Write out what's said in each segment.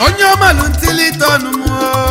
onye ọmalụ ntiliton m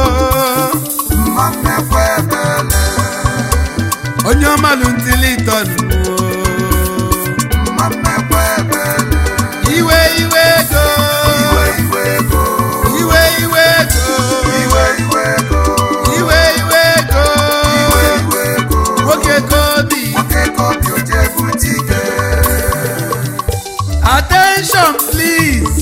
onye ọmalụ ntiliton m iwe iwe ego iwe iwe ego iwe iwe ego nwoke kobi attention please.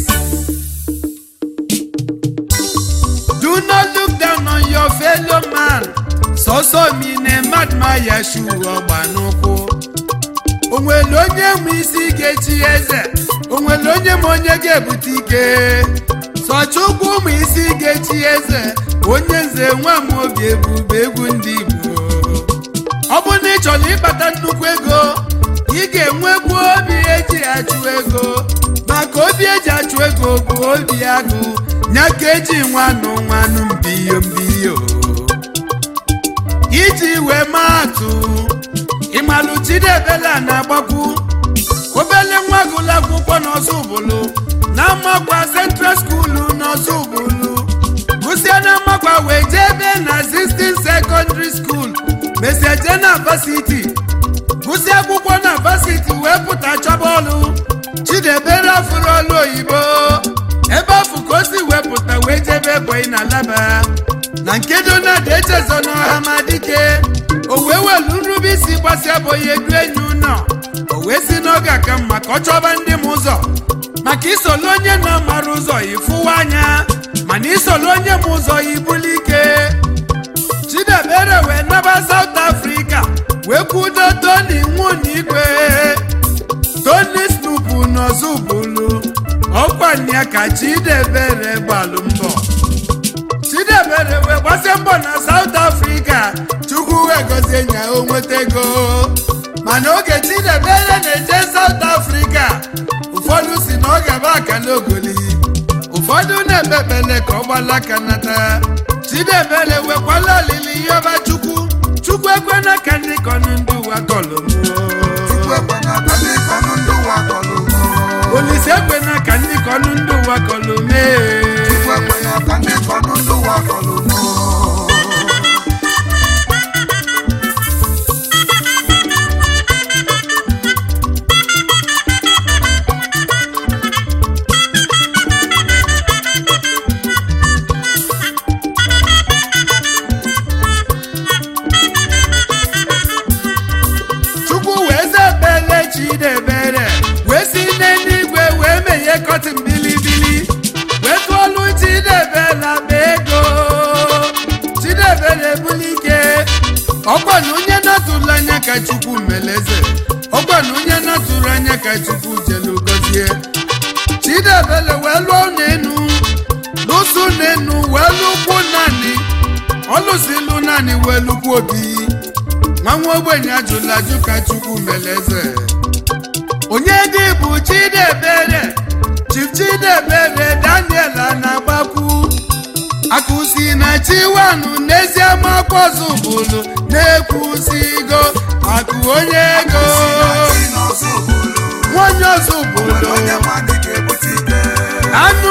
Do not look down on your fellow man. So mi ne madma yashu ogbanuko. Onwele onye mu isi gechi eze. Onwele onye mo onye gebutike. So chukwu mu isi gechi eze. Onye nze nwa mu obi ebube egwu ndị Igbo. Ọ bụ na ị chọrọ ịkpata nnukwu ego, ị ga-enwekwu obi eji achụ ego. Maka obi eji achụ ego bụ obi agụ. Nyaka eji nwanụ mbiyo mbiyo iji wee maatụ ịmalụ Chidebele na-agbakwu obele nwa gụlụ akwụkwọ n'Ozubulu na Amakwa Central School n'Ozubulu gụsịa na Amakwa wee jee ebe na 16 Secondary School meseje na Varsity gụsịa akwụkwọ na Varsity wee pụta chọba ọlụ Chidebele afụrụ ọlụ oyibo ebe afụ ka o si wepụta wee jebe Ebonyi na Alaba na nke Donald Echezo n'Ọhamadike o wee welu nrube isi gbasi Ebonyi edu enyi ụnọ o wee si n'oge aka mma ka ọ chọba ndị m ụzọ maka isolu onye na-amara ụzọ ifụwa anya mana isolu onye m ụzọ ibuli ike Chidebele wee naba South Africa wee kwudo Tony Nwunigwe Tony Snoop n'Ozubulu ọkwanye ka Chidebele gbalụ mbọ Chidebele wee gbasịa mbọ na South Africa Chukwu wee gozie nya o nweta ego mana oge Chidebele na-eje South Africa ụfọdụ si na ọ ga-aba akala ogoli ụfọdụ na-ekpekpele ka ọ gbala aka nata Chidebele wekwala olili yọba Chukwu ekwena ka ndị kọnụ ndị ụwa kọlụ Olise ekwena ka ndị kọnụ ndị ụwa kọlụ mee Chukwu wee zebele Chidebele wee si n'eluigwe wee meghe kọtịn bilibili wee tụọlụ Chidebele akpa ego Chidebele ebuli ike ọgwana onye natụrụ anya ka Chukwu meleze ọgwana onye natụrụ anya ka Chukwu jelu gozie Chidebele wee lụọ n'enu lụsụ n'enu wee lụkwu naanị ọlụsilụ naanị wee lụkwu obi nwa ogbenye ajụla ajụ ka Chukwu meleze onye dị bụ Chidebele Chief Chidebele Daniel na-agbakwu akụsi na Chiwanụ n'ezi Amakwa Ozubulu na-ekwusigo akụ onye ego nwanyị Ozubulu anụ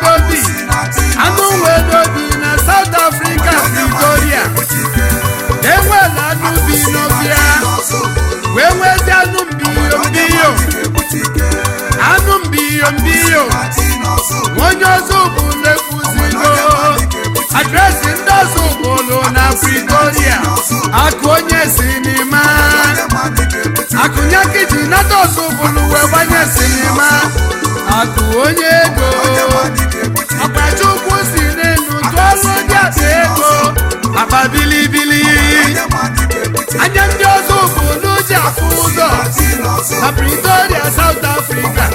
nwedobi na South Africa Pretoria enwela anụ bi n'ọbịa wee nwezi anụ mbiyo onye Ozubulu ekwuzigo adresị ndị Ozubulu na Pretoria akụ onye sinima akụnyakiji nata Ozubulu wee gbanye sinima akụ onye ego ọkpachukwu si n'enu tụọlụ ndị akpa ego akpa bilibili anya ndị Ozubulu ji afụ ụzọ na Pretoria South Africa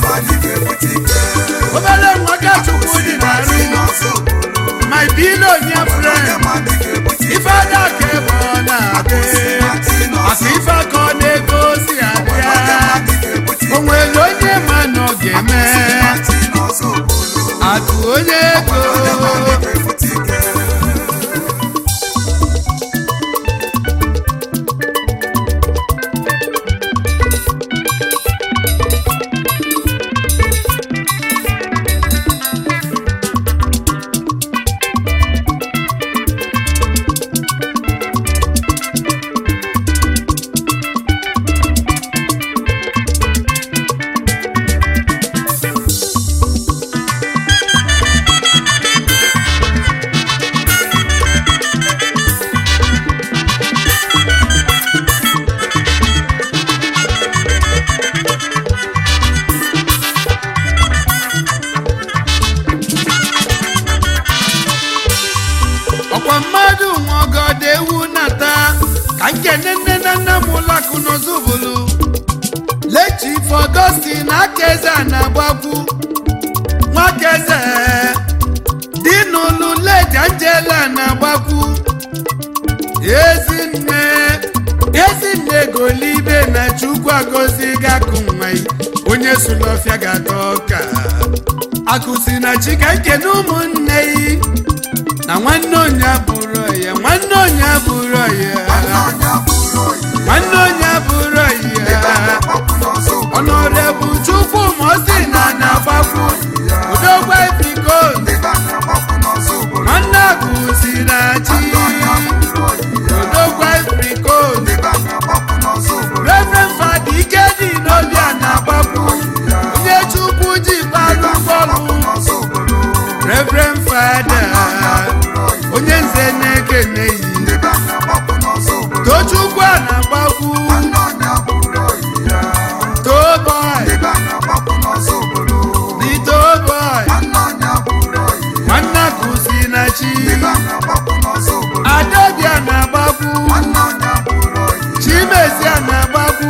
obere nwa ka Chukwu dị n'arụ my billionaire friend ife ada ka ebe ọ na-adị maka ife aka ọ na-ego si abịa o nwere onye ma na ọ ga-eme akụ onye ego ka nkene nne na nna m ụlọakụ n'Ozubulu lechi Augustine Akaeze na-agbakwu Nwakaeze dị n'ụlọ Lady Angela na-agbakwu Ezinne Golibe na Chukwu agọzi gakụ nwanyị onye Sulọfịa ga-ata ọka akụsi na chika nkene ụmụnne yi na nwanne onye abụrụ ya nwanne onye abụrụ ya Honorable Chukwu Mosi na-agbakwu Udogwa Ifiko nwanne akụsi na chi Udogwa Ifiko Reverend Fada Ikedi n'Obia na-agbakwu onye Chukwu ji gbalụ bọọlụ Reverend Fada onye nze na-ekene yi Tochukwu na-agbakwu Toboy nwanne akụsi na chi Adobia na-agbakwu Chimezie na-agbakwu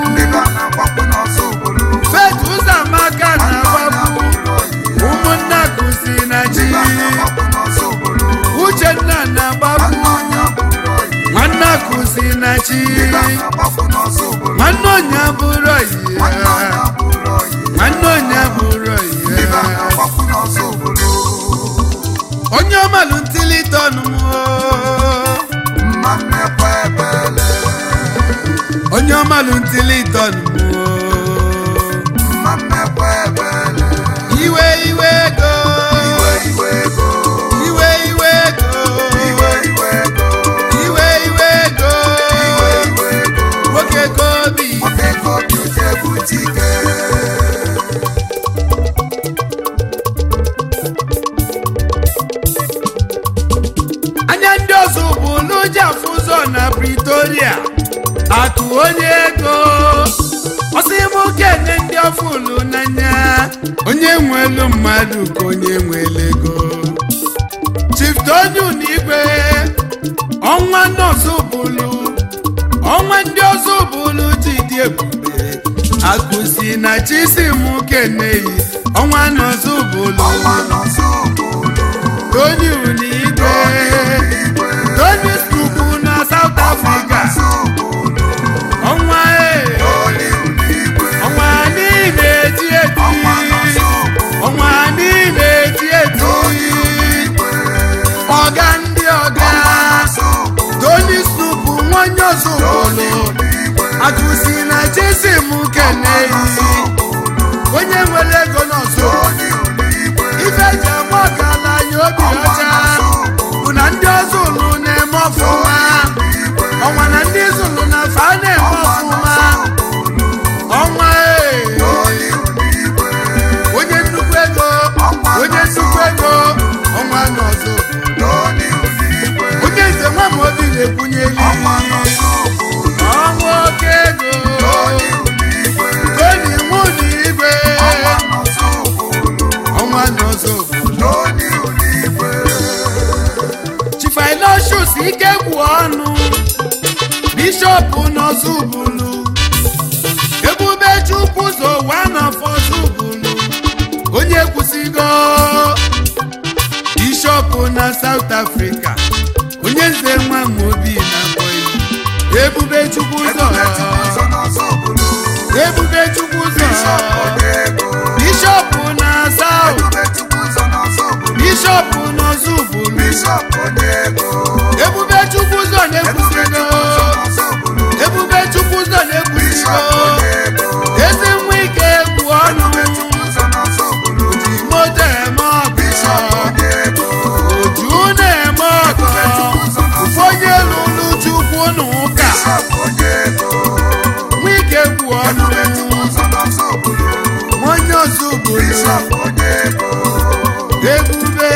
Faith Uzamaka na-agbakwu ụmụnne akụsi na chi Uchenna na-agbakwu nwanne akụsi na chi nwanne onye abụrụ ya nwanne onye abụrụ ya onye ọmalụ ntilitọnụ onye ọmalụ ntilitọnụ iwe ego nwoke kobi anya ndị Ozubulu ji afụ ụzọ na Pretoria akụ onye ego ọsịmụ kene ndị ọfụlụ n'anya onye nwelu mmadụ ka onye nwele ego Chief Tony Igwe ọnwa ndị Ozubulu ọnwa ndị Ozubulu ji dị ebube akụsi na Chisimụ keneyi ọnwa n'Ozubulu Tony Igwe Tony Stupu na South Africa ọnwa ọnwa niile eti ọnwa niile eti ọga ndị ọga Tony Stupu nwanyị Ozubulu akụsi na Chisimụ keneyi onye nwere ego n'Ozubulu ife ji agba ọkala ya obi ọcha bụ na ndị Ozubulu na-eme ọfụma ọnwa na ndị Zulu na fa na-eme ọfụma ọnwa onye nnukwu ego ọnwa n'Ozubulu onye nze nwa ma obi na-ekwunyeli ọnwa oke ego Tony Igwe ọnwa n'Ozubulu Chief Aloysius Ikegwu ọnụ Bishop n'Ozubulu Ebube Chukwu ụzọ one of Ozubulu onye kwụsịgo Bishop na South Africa onye nze nwa Mobi na Boy Ebube Chukwu ụzọ Bishop na South Bishop n'Ozubulu Ebube Chukwu ụzọ na-ekwusigo ezi nwa ike egwu ọnụ oji moto eme ọgụ oju na-eme ọgụ ụfọdụ lụrụ Chukwu n'ụka nwa ike egwu ọnụ onye Ozubulu ebube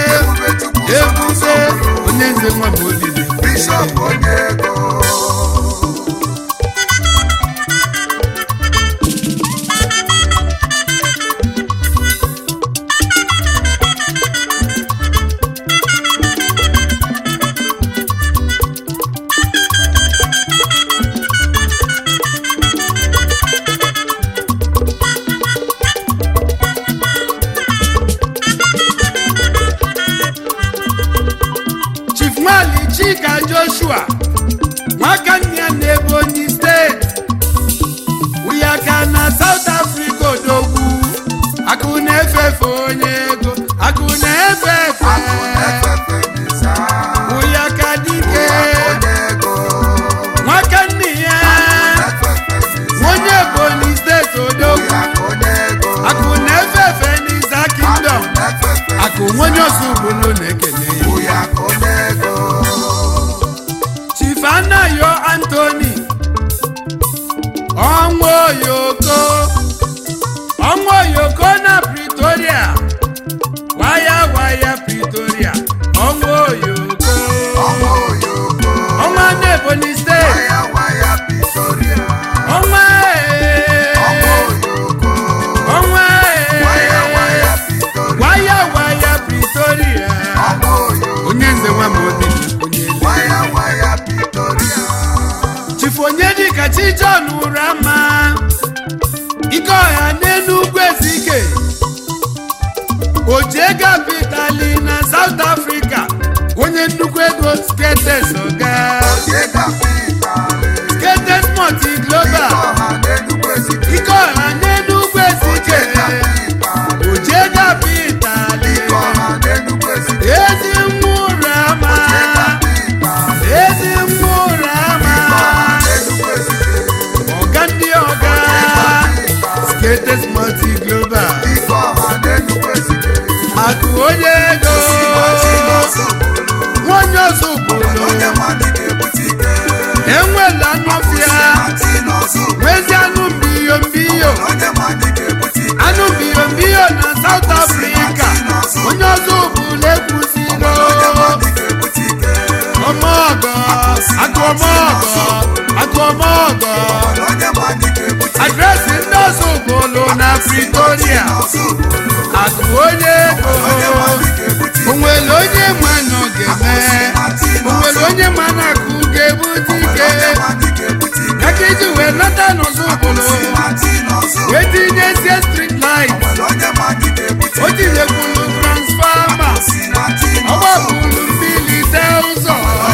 onye nze nwa Mobi Joshua Nwakanya na Ebonyi steeti Uyaka na South Africa odogwu akụ na-efefe onye ego akụ na-efefe Uyaka dike Nwakanya onye Ebonyi steeti odogwu akụ na-efefe n'Iza Kingdom akụ onye Osubulu na-ekele Chief Anayo Anthony Onwoyoko na Pretoria waya Pretoria Onwoyoko Onwa na Ebonyi State Onwa waya Pretoria onye nze nwa modi Chief Onyedika John Urama ike ọha n'Enugwu Ezike Oje Kapitali na South Africa onye nnukwu ego Skates Oga Skates Multi Global ike ọha n'Enugwu Ezike Oje Kapitali ezi Urama Skates Multi Global akụ onye ego onye Osubulu enwela n'ọfịa nwezi anụ mbiyo na South Africa onye Osubulu ekwusigo ọmọgọ adresị ndị Osubulu na Pretoria akụ onye ego onwere onye ma nọ ga-eme onwere onye ma na akụ ga-ebute ike aka iji wee nata n'Osubulu wee tinyezie street light o tinyekwuru transfama ọ gbapụrụ mbilite ụzọ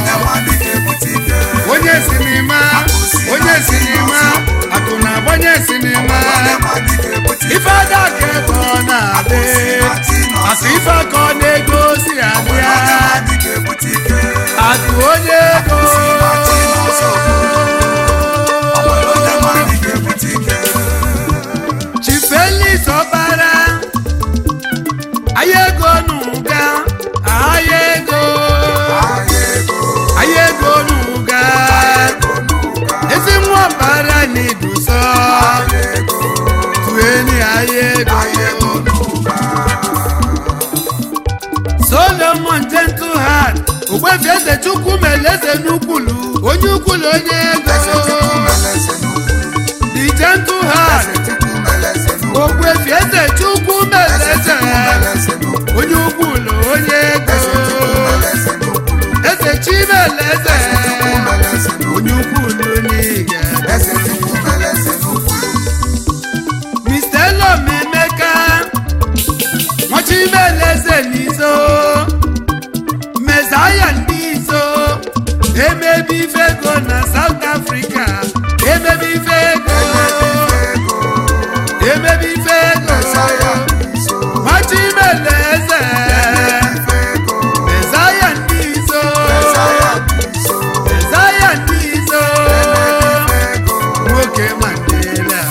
onye sinima akụ na-agbanye sinima ife ada ka ebe ọ na-adị asị ife aka ọ na-egosi abịa akụ onye ego Chief Felix Ọbara aya ego n'ụga aya ego n'ụga ezi nwa Ọbara n'iduso tueni aya ego Solomon Gentle Heart Ogbefi Ezechukwu Meleze n'Ukwulu onye Ukwulu onye ego The Gentle Heart Ogbefi Ezechukwu Meleze onye Ukwulu onye ego Ezechi Meleze onye Ukwulu n'iga Mr. Elom Emeka Nwachi Meleze n'izo Mezaya n'izo emebi fego na South Africa emebi fego Nwachi Meleze Mezaya n'izo nwoke Mandela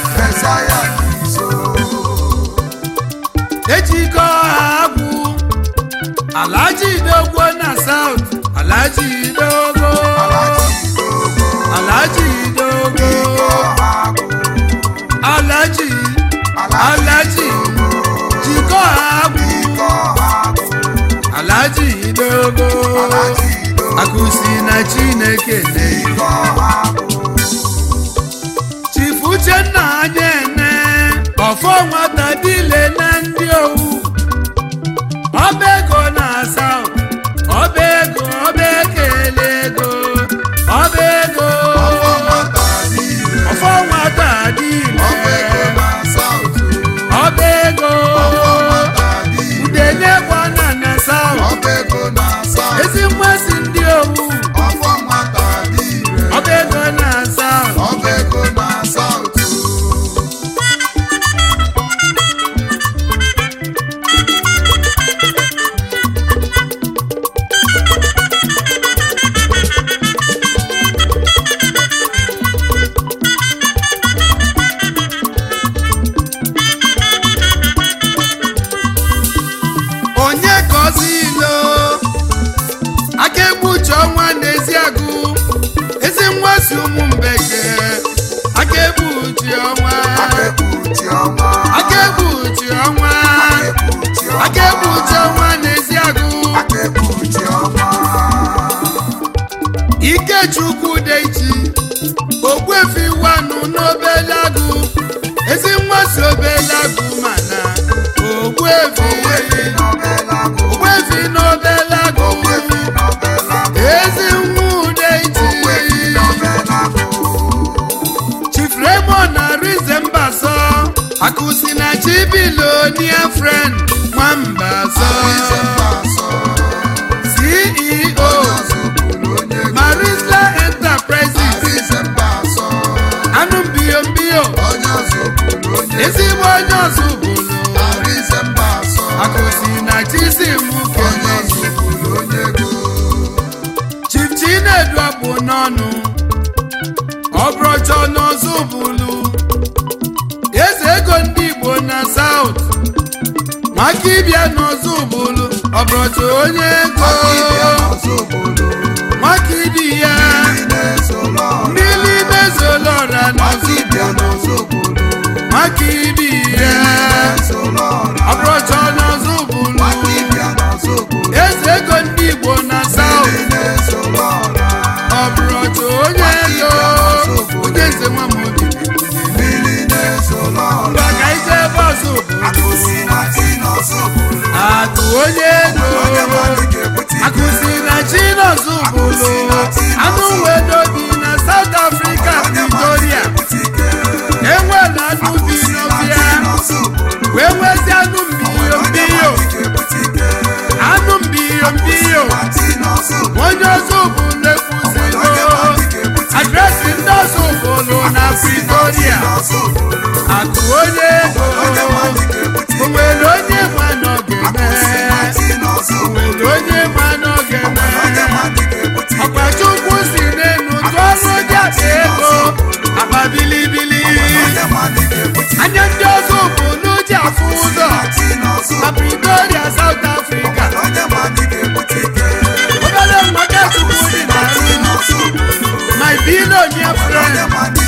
ejiko agwụ Alhaji Dogwo na South Alhaji Dogwo Alhaji jiko agwụ Alhaji Dogwo akụsi na Chineke Chief Uchenna Anyene ọfọ nwata dile na ndị owu ọba ego na South ọba ekele ego ọfọ nwata dile ọba ego udenye gwana na South ezi mmasị ndị owu Francis Umumbeke Akebuchi ọnwa n'Eziagụ Ikechukwu Deichi Ogbuefi Wanu n'Obelagụ ezi nwa si Obelagụ mana Ogbuefi n'Obelagụ ezi nwa Deichi Chief Raymond Arizembaso Akusi na Chibilonia friend Mwambaso CEO Marisla Enterprises Anumbiyo ezigbo onye ọzụbụlụ Akusi na Chisimuke Chief Chinedu abụ n'ọnụ Ọbrocho n'Ozubulu eze ego ndị Igbo na South maka ịbịa n'Ozubulu Ọbrocho onye ego maka ịdị ya mmiri mezolora n'Ozubulu maka ịdị ya Ọbrocho n'Ozubulu eze ego ndị Igbo na South Ọbrocho onye ego onye nze nwa m obi maka ije bọsụ akụ onye ego Akusi na Chinozubulu anụ wedobi na South Africa Victoria enwela anụ bi n'ọbịa wee nwezi anụ mbiyo onye Ozubulu ekwuzigo adresị ndị Ozubulu na Victoria akụ onye ego o nwere onye ma n'ogeme Ọkpachukwu si n'enu tụọrụ dị akpa ego akpa bilibili anya ndị Ozubulu ji afụ ụzọ na Pretoria South Africa obere mgbaka Chukwu dị na my billionaire friend